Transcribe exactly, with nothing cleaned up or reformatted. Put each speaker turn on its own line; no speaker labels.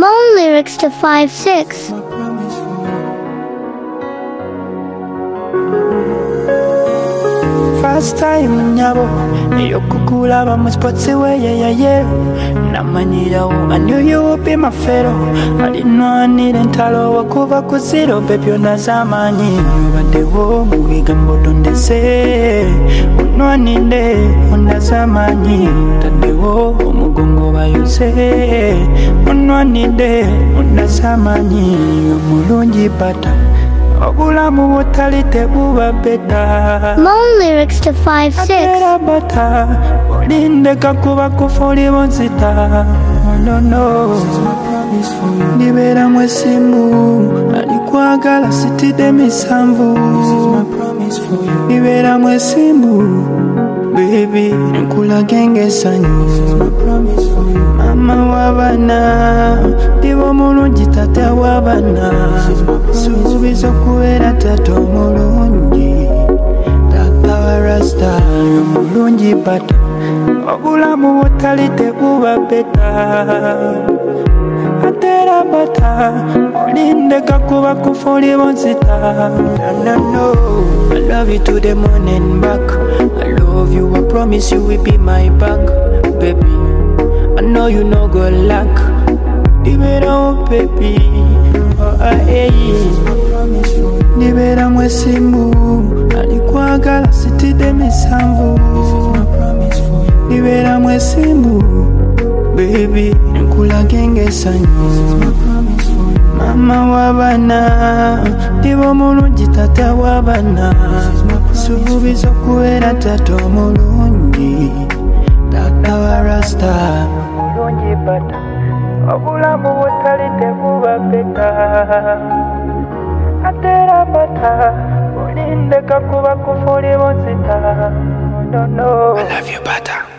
Moan lyrics to five six.
First time nyabo eyokukulaba mu sports way yeah yeah namanyirawo I knew you would be my fellow alinwanira entalo wakuva ku zero baby onazamanyi obaddewo mu bigambo tondese onwanire onazamanyi taddewo omugongo bayose onwanire onazamanyi omulungi pata obulamu butali tebuba beta.
Moan lyrics to five six.
bata olindeka kuba kufuli bonzita no no nibera mwesimu alikwagala sitide misanvu nibera mwesimu baby nkula genge sanyu mama wabana dibo mulungi tata wabana subizo kuera tato mulungi tata wa rasta mulungi bata obulamu butali tebuba beta atera bata olindeka kuba kufuli bonzita no no I love you to the morning back I love you I promise you will be my back baby I know you no good luck Nibera oh baby oh hey Nibera mwesimu alikwagala sitide misanvu Nibera mwesimu baby nkula genge sanyu mama wabana dibo mulungi tata wabana subizo kuera tato mulungi tata wa rasta mulungi bata obulamu butali tebuba beta atera bata olindeka kuba kufuli bonzita no no I love you bata.